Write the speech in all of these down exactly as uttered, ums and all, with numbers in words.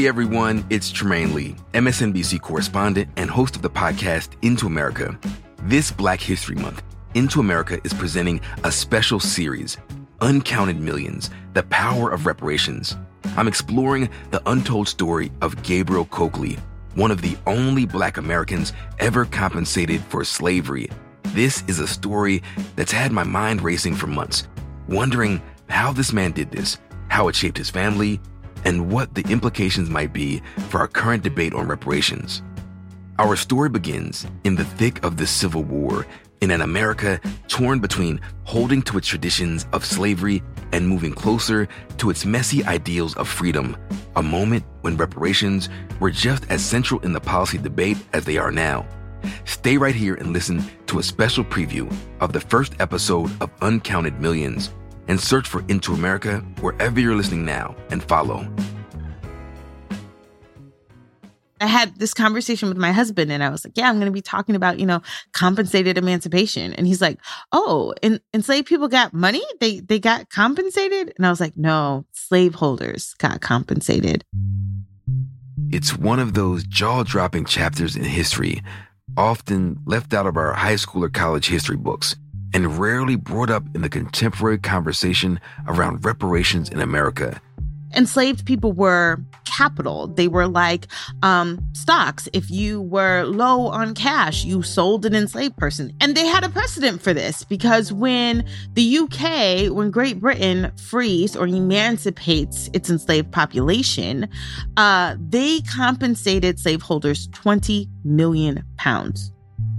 Hey everyone, it's Tremaine Lee, M S N B C correspondent and host of the podcast Into America. This Black History Month, Into America is presenting a special series, Uncounted Millions, The Power of Reparations. I'm exploring the untold story of Gabriel Coakley, one of the only Black Americans ever compensated for slavery. This is a story that's had my mind racing for months, wondering how this man did this, how it shaped his family, and what the implications might be for our current debate on reparations. Our story begins in the thick of the Civil War, in an America torn between holding to its traditions of slavery and moving closer to its messy ideals of freedom, a moment when reparations were just as central in the policy debate as they are now. Stay right here and listen to a special preview of the first episode of Uncounted Millions, and search for Into America wherever you're listening now and follow. I had this conversation with my husband and I was like, yeah, I'm going to be talking about, you know, compensated emancipation. And he's like, oh, en- enslaved people got money? They they got compensated? And I was like, no, slaveholders got compensated. It's one of those jaw-dropping chapters in history, often left out of our high school or college history books, and rarely brought up in the contemporary conversation around reparations in America. Enslaved people were capital. They were like um, stocks. If you were low on cash, you sold an enslaved person. And they had a precedent for this because when the U K, when Great Britain frees or emancipates its enslaved population, uh, they compensated slaveholders twenty million pounds.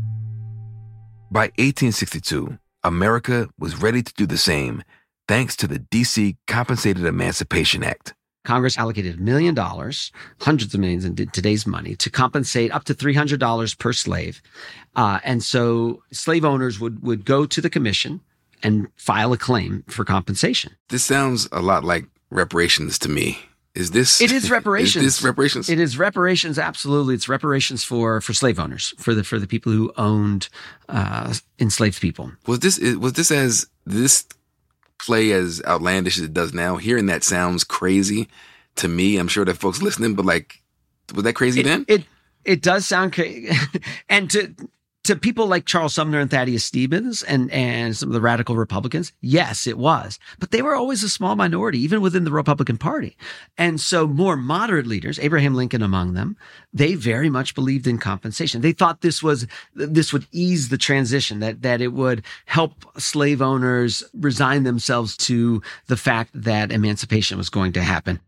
By eighteen sixty-two, America was ready to do the same, thanks to the D C Compensated Emancipation Act. Congress allocated a million dollars, hundreds of millions in today's money, to compensate up to three hundred dollars per slave. Uh, and so slave owners would, would go to the commission and file a claim for compensation. This sounds a lot like reparations to me. Is this... It is reparations. Is this reparations? It is reparations, absolutely. It's reparations for, for slave owners, for the for the people who owned uh, enslaved people. Was this was this as... this play as outlandish as it does now? Hearing that sounds crazy to me. I'm sure that folks listening, but like, was that crazy it, then? It it does sound crazy. And to to people like Charles Sumner and Thaddeus Stevens and, and some of the radical Republicans, yes, it was. But they were always a small minority, even within the Republican Party. And so more moderate leaders, Abraham Lincoln among them, they very much believed in compensation. They thought this was this would ease the transition, that that it would help slave owners resign themselves to the fact that emancipation was going to happen.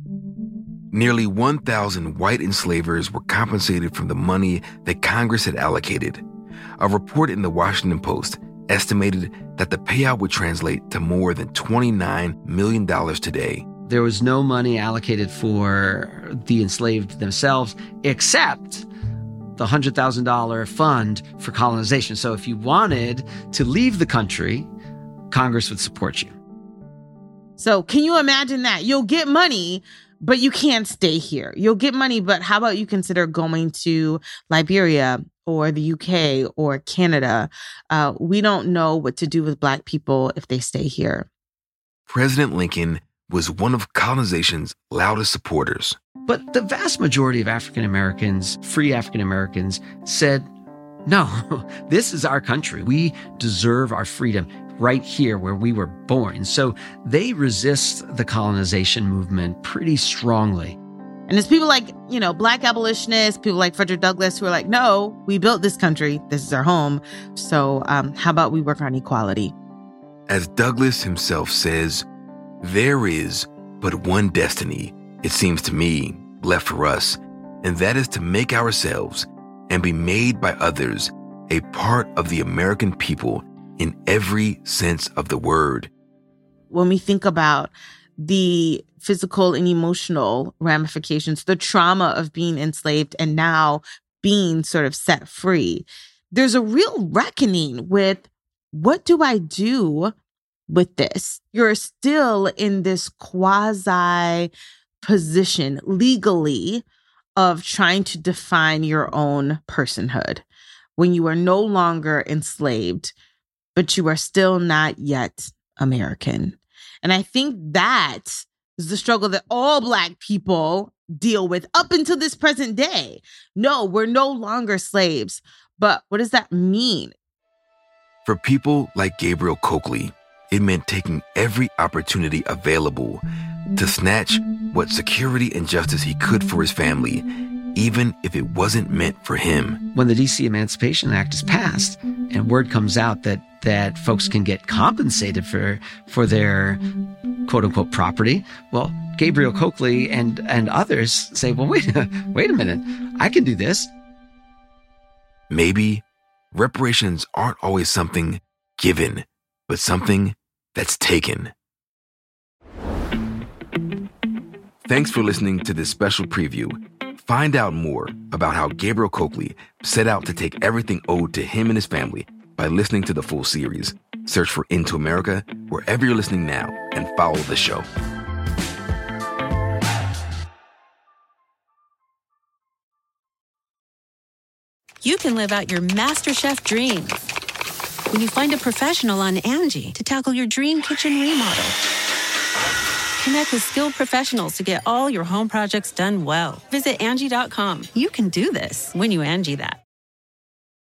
Nearly one thousand white enslavers were compensated from the money that Congress had allocated. A report in the Washington Post estimated that the payout would translate to more than twenty-nine million dollars today. There was no money allocated for the enslaved themselves, except the one hundred thousand dollars fund for colonization. So if you wanted to leave the country, Congress would support you. So can you imagine that? You'll get money, but you can't stay here. You'll get money, but how about you consider going to Liberia or the U K or Canada? Uh, we don't know what to do with Black people if they stay here. President Lincoln was one of colonization's loudest supporters. But the vast majority of African Americans, free African Americans, said, no, this is our country. We deserve our freedom right here where we were born. So they resist the colonization movement pretty strongly. And there's people like, you know, Black abolitionists, people like Frederick Douglass who are like, no, we built this country. This is our home. So um, how about we work on equality? As Douglass himself says, there is but one destiny, it seems to me, left for us, and that is to make ourselves and be made by others a part of the American people in every sense of the word. When we think about the physical and emotional ramifications, the trauma of being enslaved and now being sort of set free, there's a real reckoning with, what do I do with this? You're still in this quasi position legally of trying to define your own personhood when you are no longer enslaved, but you are still not yet American. And I think that is the struggle that all Black people deal with up until this present day. No, we're no longer slaves. But what does that mean? For people like Gabriel Coakley, it meant taking every opportunity available to snatch what security and justice he could for his family, even if it wasn't meant for him. When the D C Emancipation Act is passed and word comes out that that folks can get compensated for for their quote-unquote property, well, Gabriel Coakley and and others say, well, wait, wait a minute, I can do this. Maybe reparations aren't always something given, but something that's taken. Thanks for listening to this special preview. Find out more about how Gabriel Coakley set out to take everything owed to him and his family by listening to the full series. Search for Into America wherever you're listening now and follow the show. You can live out your MasterChef dreams when you find a professional on Angie to tackle your dream kitchen remodel. Connect with skilled professionals to get all your home projects done well. Visit Angie dot com. You can do this when you Angie that.